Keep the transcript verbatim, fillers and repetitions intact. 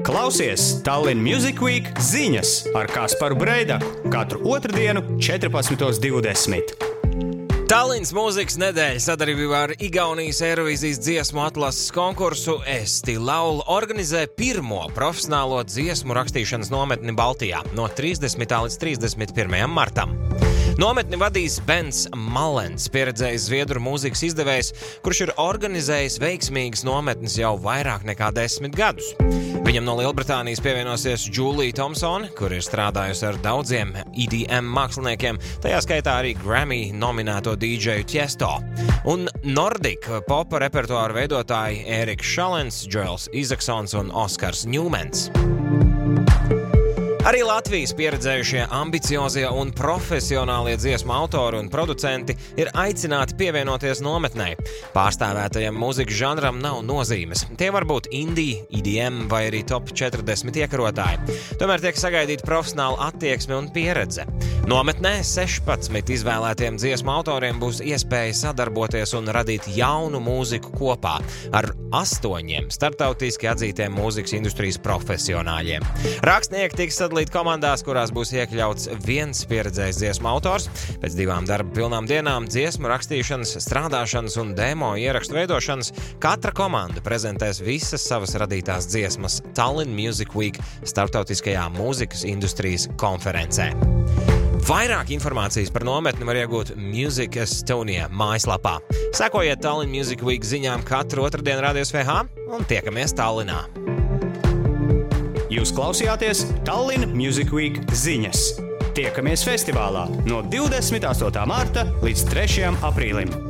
Klausies Tallinn Music Week ziņas ar Kasparu Breidaku katru otrdienu četrpadsmit divdesmit. Tallinnas mūzikas nedēļa sadarbībā ar Igaunijas Eirovīzijas dziesmu atlases konkursu Esti Laul organizē pirmo profesionālo dziesmu rakstīšanas nometni Baltijā no trīsdesmitā līdz trīsdesmit pirmajam martam. Nometni vadīs Bens Malens, pieredzējis zviedru mūzikas izdevējs, kurš ir organizējis veiksmīgas nometnes jau vairāk nekā desmit gadus. Viņam no Lielbritānijas pievienosies Julie Thompsone, kur ir strādājusi ar daudziem E D M māksliniekiem, tajā skaitā arī Grammy nominēto D J Tiesto. Un Nordic popa repertuāru veidotāji Eriks Šalens, Joels Izaksons un Oskars Ņūmens. Arī Latvijas pieredzējušie ambiciozie un profesionālie dziesmu autori un producenti ir aicināti pievienoties nometnei. Pārstāvētajam mūzikas žanram nav nozīmes. Tie var būt indie, E D M vai arī top četrdesmit iekarotāji. Tomēr tiek sagaidīta profesionāla attieksme un pieredze. Nometnē sešpadsmit izvēlētiem dziesmu autoriem būs iespēja sadarboties un radīt jaunu mūziku kopā ar astoņiem starptautiski atzītiem mūzikas industrijas profesionāļiem. Rakstnieki tiks sadalīti komandās, kurās būs iekļauts viens pieredzējis dziesmu autors. Pēc divām darba pilnām dienām dziesmu rakstīšanas, strādāšanas un demo ierakstu veidošanas katra komanda prezentēs visas savas radītās dziesmas Tallinn Music Week starptautiskajā mūzikas industrijas konferencē. Vairāk informācijas par nometni var iegūt Music Estonia mājaslapā. Sekojiet Tallinn Music Week ziņām katru otrdienu Radio S V H un tiekamies Tallinā. Jūs klausījāties Tallinn Music Week ziņas. Tiekamies festivālā no divdesmit astotā marta līdz trešajam aprīlim.